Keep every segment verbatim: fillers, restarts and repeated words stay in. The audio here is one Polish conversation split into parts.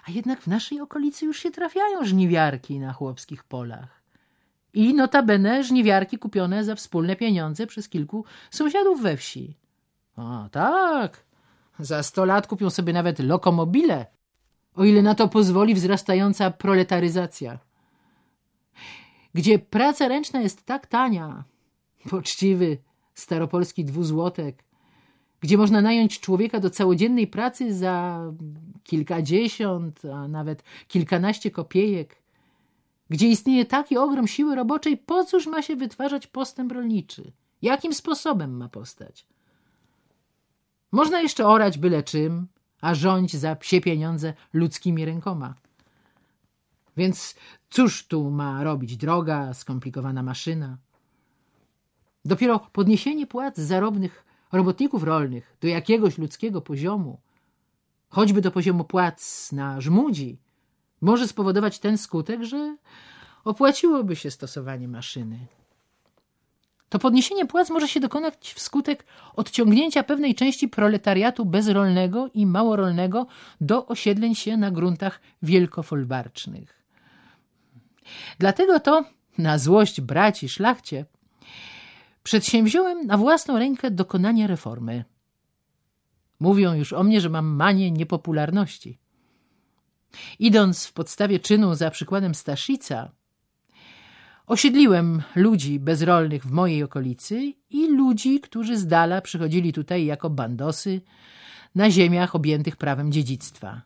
A jednak w naszej okolicy już się trafiają żniwiarki na chłopskich polach. I notabene żniwiarki kupione za wspólne pieniądze przez kilku sąsiadów we wsi. A tak, za sto lat kupią sobie nawet lokomobile, o ile na to pozwoli wzrastająca proletaryzacja. Gdzie praca ręczna jest tak tania, poczciwy staropolski dwuzłotek, gdzie można nająć człowieka do całodziennej pracy za kilkadziesiąt, a nawet kilkanaście kopiejek, gdzie istnieje taki ogrom siły roboczej, po cóż ma się wytwarzać postęp rolniczy? Jakim sposobem ma powstać? Można jeszcze orać byle czym, a rządź za psie pieniądze ludzkimi rękoma. Więc cóż tu ma robić droga, skomplikowana maszyna? Dopiero podniesienie płac zarobnych robotników rolnych do jakiegoś ludzkiego poziomu, choćby do poziomu płac na żmudzi, może spowodować ten skutek, że opłaciłoby się stosowanie maszyny. To podniesienie płac może się dokonać wskutek odciągnięcia pewnej części proletariatu bezrolnego i małorolnego do osiedleń się na gruntach wielkofolwarcznych. Dlatego to, na złość braci szlachcie, przedsięwziąłem na własną rękę dokonanie reformy. Mówią już o mnie, że mam manię niepopularności. Idąc w podstawie czynu za przykładem Staszica, osiedliłem ludzi bezrolnych w mojej okolicy i ludzi, którzy z dala przychodzili tutaj jako bandosy na ziemiach objętych prawem dziedzictwa.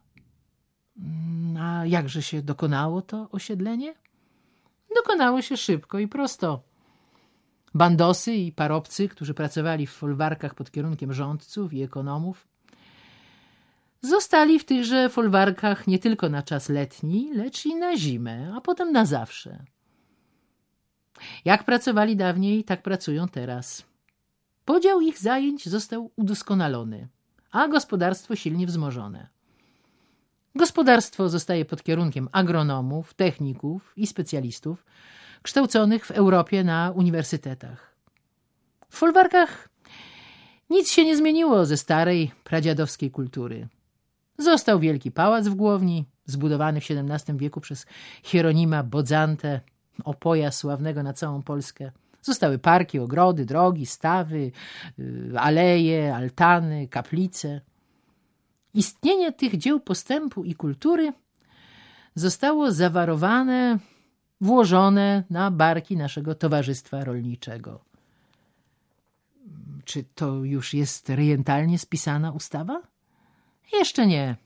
A jakże się dokonało to osiedlenie? Dokonało się szybko i prosto. Bandosy i parobcy, którzy pracowali w folwarkach pod kierunkiem rządców i ekonomów, zostali w tychże folwarkach nie tylko na czas letni, lecz i na zimę, a potem na zawsze. Jak pracowali dawniej, tak pracują teraz. Podział ich zajęć został udoskonalony, a gospodarstwo silnie wzmożone. Gospodarstwo zostaje pod kierunkiem agronomów, techników i specjalistów kształconych w Europie na uniwersytetach. W folwarkach nic się nie zmieniło ze starej, pradziadowskiej kultury. Został wielki pałac w Głowni, zbudowany w siedemnastym wieku przez Hieronima Bodzantę, opoja sławnego na całą Polskę. Zostały parki, ogrody, drogi, stawy, aleje, altany, kaplice. Istnienie tych dzieł postępu i kultury zostało zawarowane, włożone na barki naszego Towarzystwa Rolniczego. Czy to już jest rejentalnie spisana ustawa? Jeszcze nie.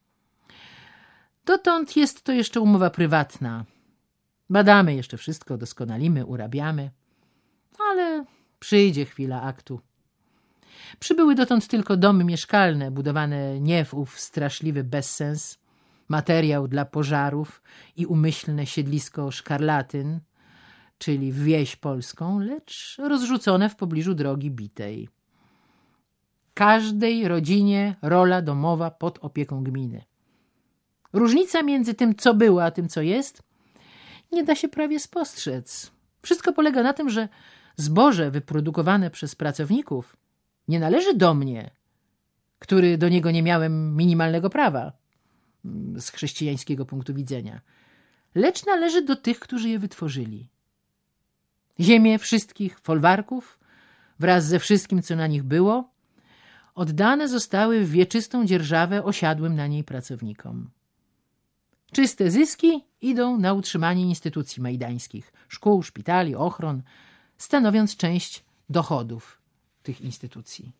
Dotąd jest to jeszcze umowa prywatna. Badamy jeszcze wszystko, doskonalimy, urabiamy, ale przyjdzie chwila aktu. Przybyły dotąd tylko domy mieszkalne, budowane nie w ów straszliwy bezsens, materiał dla pożarów i umyślne siedlisko szkarlatyn, czyli wieś polską, lecz rozrzucone w pobliżu drogi bitej. Każdej rodzinie rola domowa pod opieką gminy. Różnica między tym, co było, a tym, co jest, nie da się prawie spostrzec. Wszystko polega na tym, że zboże wyprodukowane przez pracowników nie należy do mnie, który do niego nie miałem minimalnego prawa z chrześcijańskiego punktu widzenia, lecz należy do tych, którzy je wytworzyli. Ziemie wszystkich folwarków wraz ze wszystkim, co na nich było, oddane zostały w wieczystą dzierżawę osiadłym na niej pracownikom. Czyste zyski idą na utrzymanie instytucji majdańskich, szkół, szpitali, ochron, stanowiąc część dochodów tych instytucji.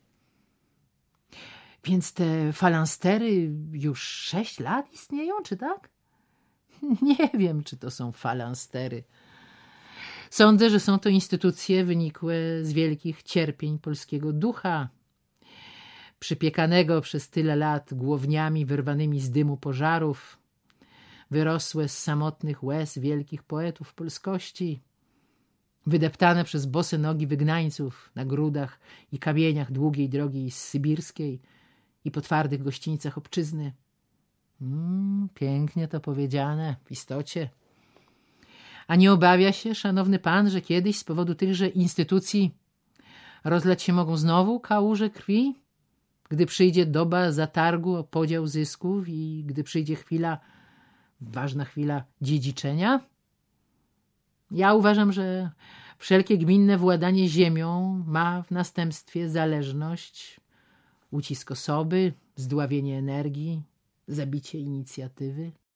Więc te falanstery już sześć lat istnieją, czy tak? Nie wiem, czy to są falanstery. Sądzę, że są to instytucje wynikłe z wielkich cierpień polskiego ducha, przypiekanego przez tyle lat głowniami wyrwanymi z dymu pożarów, wyrosłe z samotnych łez wielkich poetów polskości, wydeptane przez bose nogi wygnańców na grudach i kamieniach długiej drogi sybirskiej i po twardych gościńcach obczyzny. Mm, pięknie to powiedziane, w istocie. A nie obawia się, szanowny pan, że kiedyś z powodu tychże instytucji rozlać się mogą znowu kałuże krwi? gdy przyjdzie doba zatargu o podział zysków i gdy przyjdzie chwila, ważna chwila dziedziczenia? Ja uważam, że wszelkie gminne władanie ziemią ma w następstwie zależność, ucisk osoby, zdławienie energii, zabicie inicjatywy.